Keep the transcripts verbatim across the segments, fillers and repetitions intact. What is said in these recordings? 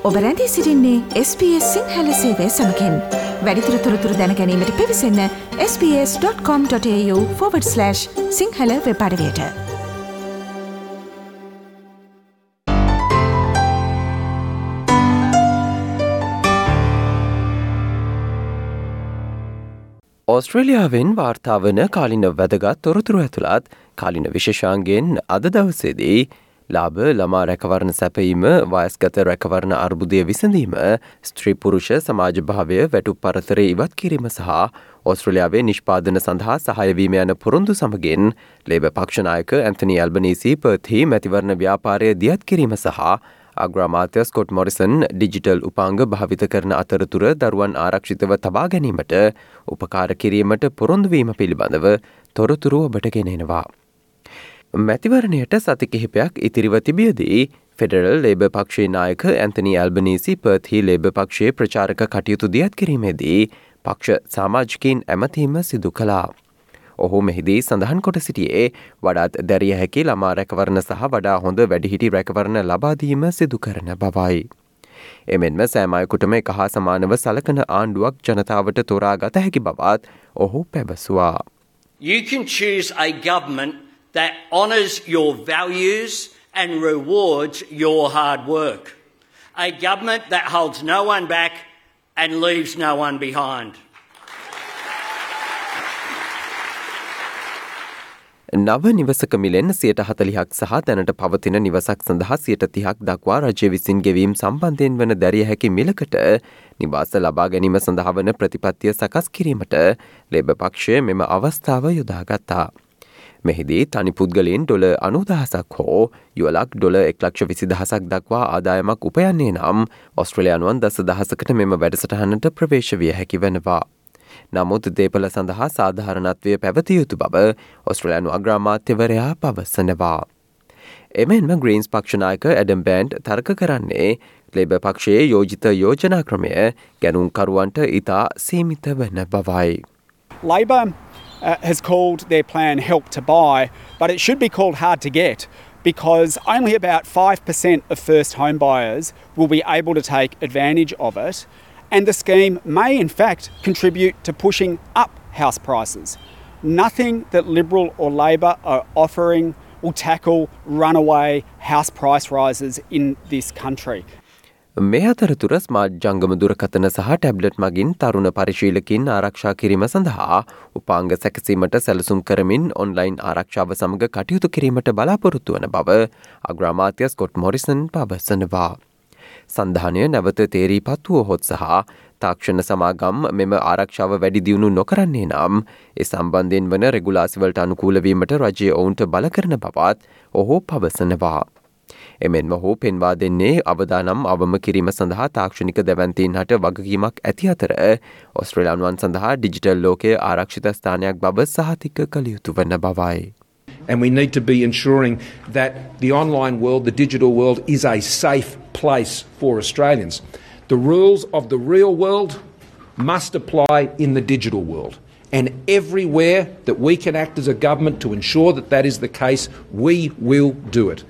ඔබ රැඳී සිටින්නේ S B S සිංහල සේවය සමගින්. වැඩිදුර තොරතුරු දැන ගැනීමට පිවිසන්න sbs.com.au forward slash Sinhala web අඩවියට. ඕස්ට්‍රේලියාවෙන් වාර්තා වන කාලින වැදගත් තොරතුරු ඇතුළත් කාලින විශේෂාංගයෙන් අද දවසේදී ලාභ ළමා රැකවරණ සැපීම, වයස්ගත රැකවරණ අර්බුදය විසඳීම, ස්ත්‍රී පුරුෂ සමාජ භාවය වැටුප් පරතරය ඉවත් කිරීම සහ ඕස්ට්‍රේලියාවේ නිෂ්පාදන සඳහා සහායවීම යන පොරොන්දු සමගින් ලේබර් පක්ෂ නායක ඇන්තනි ඇල්බනීසි පර්ත්හි මැතිවරණ ව්‍යාපාරය දියත් කිරීම සහ අග්‍රාමාත්‍ය ස්කොට් මොරිසන් ඩිජිටල් උපාංග භාවිත කරන අතරතුර දරුවන් ආරක්ෂිතව තබා ගැනීමට උපකාර කිරීමට පොරොන්දු වීම පිළිබඳව තොරතුරු ඔබට ගෙනෙනවා. මැතිවරණයට සති කිහිපයක් ඉතිරිව තිබියදී ෆෙඩරල් ලේබර් පක්ෂයේ නායක ඇන්තනි ඇල්බනීසි පර්ත්හි ලේබර් පක්ෂයේ ප්‍රචාරක කටයුතු දියත් කිරීමේදී පක්ෂ සමාජිකයින් ඇමතීම සිදු කළා. ඔහු මෙහිදී සඳහන් කොට සිටියේ වඩාත් දැරිය හැකි ළමා රැකවරණ සහ වඩා හොඳ වැඩිහිටි රැකවරණ ලබාදීම සිදු කරන බවයි. එමෙන්ම සෑම අයෙකුටම එක හා සමානව සලකන ආණ්ඩුවක් ජනතාවට තෝරා ගත හැකි බවත් ඔහු පැවසුවා. You can choose a government that honours your values and rewards your hard work. A government that holds no one back and leaves no one behind. නව නිවසක මිලෙන් සියයට හතළිහක් සහ දැනට පවතින නිවසක් සඳහා සියයට තිහක් දක්වා රජය විසින් ගෙවීම් සම්බන්ධයෙන් වන දැරිය හැකි මිලකට නිවාස ලබා ගැනීම සඳහා වන ප්‍රතිපත්තිය සකස් කිරීමට ලේබර් පක්ෂය මෙම අවස්ථාව යොදාගත්තා. මෙහිදී තනි පුද්ගලයන් ඩොල අනූදහසක් හෝ යුවලක් ඩොල එක්ලක්ෂ විසි දහසක් දක්වා ආදායමක් උපයන්නේ නම් ඔස්ට්‍රේලියානුවන් දස දහසකට මෙම වැඩසටහනට ප්‍රවේශ විය හැකි වෙනවා. නමුත් දේපල සඳහා සාධාරණත්වය පැවතිය යුතු බව ඔස්ට්‍රේලියානු අග්‍රාමාත්‍යවරයා පවසනවා. එමෙන්ම ග්‍රීන්ස් පක්ෂනායක ඇඩම් බෑන්ඩ් තර්ක කරන්නේ ලේබර් පක්ෂයේ යෝජිත යෝජනා ක්‍රමය ගැනුම්කරුවන්ට ඉතා සීමිත වන බවයි. Labor uh, has called their plan Help to Buy, but it should be called Hard to Get because only about five percent of first home buyers will be able to take advantage of it. And the scheme may in fact contribute to pushing up house prices. Nothing that Liberal or Labor are offering will tackle runaway house price rises in this country. මේ අතරතුර smart ජංගම දුරකථන සහ tablet මගින් තරුණ පරිශීලකින් ආරක්ෂා කිරීම සඳහා උපාංග සැකසීමට සැලසුම් කරමින් ඔන්ලයින් ආරක්ෂාව සමග කටයුතු කිරීමට බලාපොරොත්තු වන බව අග්‍රාමාත්‍ය ස්කොට් මොරිසන් පවසනවා. සන්ධානය නැවත තේරී පත්වුවහොත් සහ තාක්ෂණ සමාගම් මෙම ආරක්ෂාව වැඩි දියුණු නොකරන්නේ නම් ඒ සම්බන්ධයෙන් වන රෙගුලාසිවලට අනුකූලවීමට රජය ඔවුන්ට බල කරන බවත් ඔහු පවසනවා. එමෙන්ම ඔහු පෙන්වා දෙන්නේ අවදානම් අවම කිරීම සඳහා තාක්ෂණික දැවැන්තීන් හට වගකීමක් ඇති අතර ඔස්ට්‍රේලියානුවන් සඳහා ඩිජිටල් ලෝකයේ ආරක්ෂිත ස්ථානයක් බව සහතික කළ යුතු වන බවයි. And we need to be ensuring that the online world, the digital world, is a safe place for Australians. The rules of the real world must apply in the digital world. And everywhere that we can act as a government to ensure that that is the case, we will do it.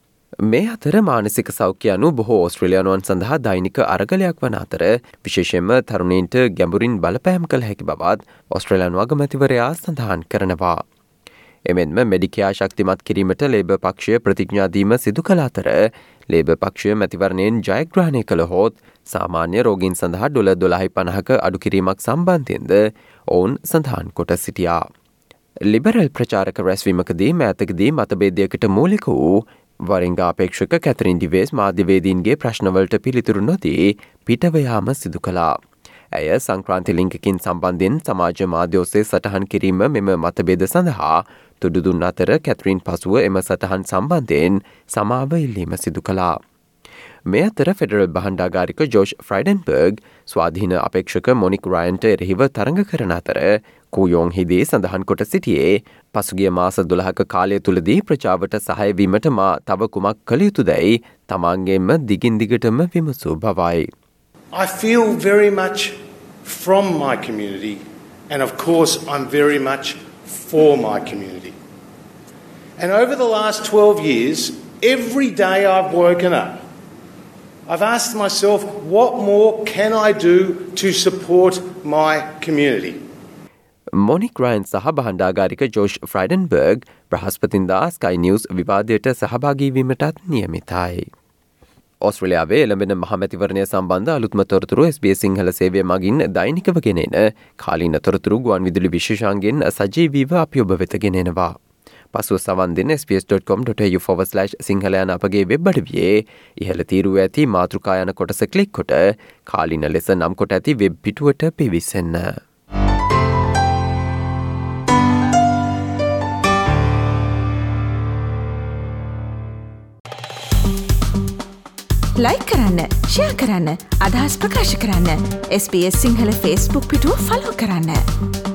මේ අතර මානසික සෞඛ්‍ය අනු බොහෝ ඕස්ට්‍රේලියානුවන් සඳහා දෛනික අරගලයක් වන අතර විශේෂයෙන්ම තරුණයින්ට ගැඹුරින් බලපෑම් කළ හැකි බවත් ඔස්ට්‍රේලියානු අගමැතිවරයා සඳහන් කරනවා. එමෙන්ම මෙඩිකයා ශක්තිමත් කිරීමට ලේබර් පක්ෂය ප්‍රතිඥාදීම සිදු කළ අතර ලේබර් පක්ෂය මැතිවරණයෙන් ජයග්‍රහණය කළ හොත් සාමාන්‍ය රෝගීන් සඳහා ඩොල දොළහයි පනහක අඩු කිරීමක් සම්බන්ධයෙන්ද ඔවුන් සඳහන් කොට සිටියා. ලිබරල් ප්‍රචාරක රැස්වීමකදී මෑතකදී මතභේදයකට මූලික වූ වරිංගා අපේක්ෂක කැතරින් ඩිවේස් මාධ්‍යවේදීන්ගේ ප්‍රශ්නවලට පිළිතුරු නොදී පිටවයාම සිදු කළා. ඇය සංක්‍රාන්ති ලිංගකින් සම්බන්ධයෙන් සමාජ මාධ්‍ය ඔස්සේ සටහන් කිරීම මෙම මතභේද සඳහා තුඩු දුන් අතර කැතරින් පසුව එම සටහන් සම්බන්ධයෙන් සමාව ඉල්ලීම සිදු කළා. මේ අතර ෆෙඩරල් බහණ්ඩාගාරික ජෝෂ් ෆ්‍රයිඩන්බර්ග් ස්වාධීන අපේක්ෂක මොනික් රයන්ට එරෙහිව තරඟ කරන අතර කූයෝන් හිදී සඳහන් කොට සිටියේ පසුගිය මාස දොළහක කාලය තුළදී ප්‍රචාවට සහයවීමට මා තව කුමක් කළ යුතුදැයි තමාන්ගේම දිගින් දිගටම විමසූ බවයි. I feel very much from my community, and of course I'm very much for my community. And over the last twelve years, every day I've woken up, I've asked myself, what more can I do to support my community? Monique Ryan සහ බහණ්ඩාගාරික Josh ෆ්‍රයිඩන්බර්ග් බ්‍රහස්පතින්දා sky news විවාදයට සහභාගීවීමටත් නියමිතයි. ඔස්ට්‍රේලියාවේ එළඹෙන මහමැතිවරණය සම්බන්ධ අලුත්ම තොරතුරු S B S Sinhala සේවය මගින් දෛනිකව ගෙනෙන කාලීන තොරතුරු ගුවන් විදුලි විශේෂාංගෙන් සජීවීව අපි ඔබ වෙත ගෙනෙනවා. පසුව සවන් දෙන S B S dot com dot A U forward slash Sinhala යන අපගේ වෙබ් අඩවියේ ඉහළ තීරුව ඇති මාතෘකා යන කොටස ක්ලික් කොට කාලීන ලෙස නම් කොට ඇති වෙබ් පිටුවට පිවිසෙන්න. ලයික් කරන්න, ෂෙයා කරන්න, අදහස් ප්‍රකාශ කරන්න. S B S Sinhala Facebook පිටුව ෆලෝ කරන්න.